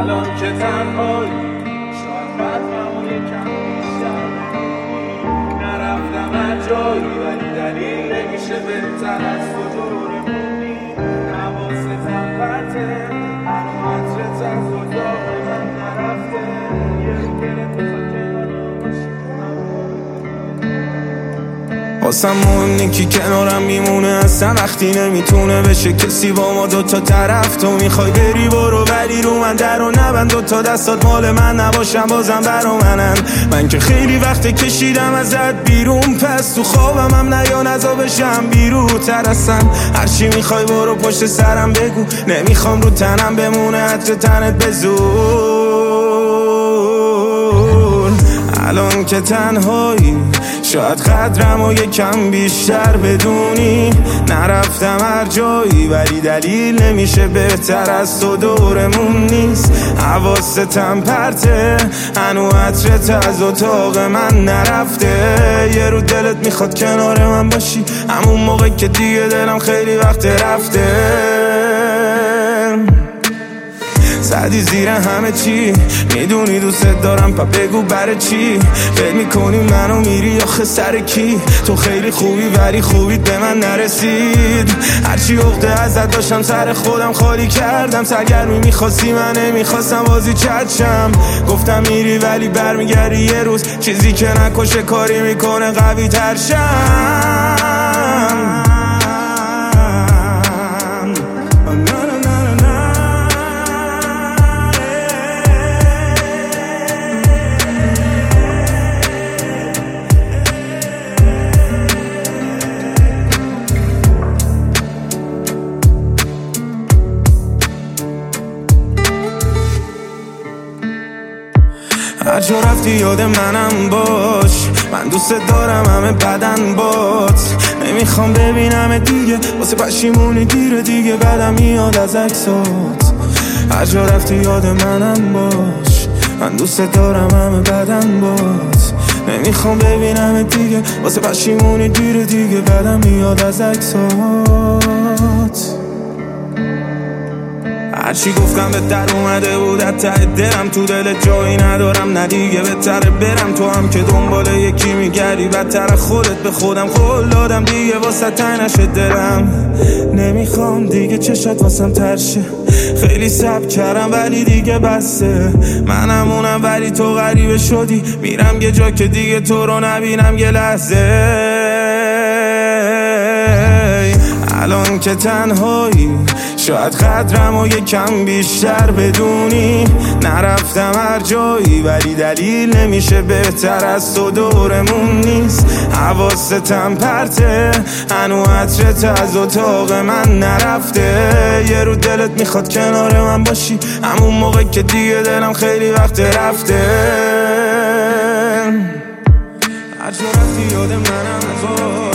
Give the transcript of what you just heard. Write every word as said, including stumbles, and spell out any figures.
الان که تنهایی شاید قدرمو یکم بیشتر بگیری نرفتم هر جایی ولی دلیل نمیشه بهتر از تو دورمونی حواستم پرته هنو عطرت از اتاق من نرفته یه رو دلت بخواد کنارم باشی واسم مهم نیکی کنارم میمونه اصلا وقتی نمیتونه بشه کسی با ما دوتا طرف تو میخوای بری برو ولی رو من در و نبند دوتا دستات مال من نباشم بازم برا منن من که خیلی وقت کشیدم ازت بیرون پس تو خوابم هم نیا نزا بشم بیروتر اصلا هرچی میخوای برو پشت سرم بگو نمیخوام رو تنم بمونه عطر تنت بزور الان که تنهایی شاید قدرمو یکم بیشتر بدونی نرفتم هر جایی ولی دلیل نمیشه بهتر از تو دورمون نیست حواستم پرته هنو عطرت از اتاق من نرفته یه رو دلت میخواد کنار من باشی همون موقع که دیگه دلم خیلی وقت رفته زدی زیر همه چی میدونی دوست دارم پا بگو برای چی فکر میکنی منو میری آخه سر کی تو خیلی خوبی ولی خوبیت به من نرسید هرچی عقده ازت داشتم سر خودم خالی کردم سرگرمی میخواستی من نمیخواستم بازی چچم گفتم میری ولی برمیگردی یه روز چیزی که نکشه کاری میکنه قوی تر شم هر جا رفتی یاد منم باش من دوست دارم همه بدن بات نمیخوام ببینم دیگه واسه پشیمونی دیره دیگه بعدم میاد از عکسات هر جا رفتی یاد منم باش من دوست دارم همه بدن بات نمیخوام ببینم دیگه واسه پشیمونی دیره دیگه بعدم میاد از عکسات هرچی گفتم به در اومده بود ته دلم تو دل جایی ندارم نه دیگه بهتره برم تو هم که دنبال یکی میگردی بدتر خودت به خودم قول دادم دیگه واسه تنگ نشه دلم نمیخوام دیگه چشات واسم ترشه خیلی صبر کردم ولی دیگه بسته منم اونم ولی تو غریبه شدی میرم یه جا که دیگه تو رو نبینم یه لحظه الان که تنهایی شاید قدرمو یکم بیشتر بدونی نرفتم هر جایی ولی دلیل نمیشه بهتر از تو دورمون نیست حواستم پرته هنو عطرت از اتاق من نرفته یه رو دلت میخواد کنار من باشی همون موقع که دیگه دلم خیلی وقت رفته هر جا رفتی یاد منم باش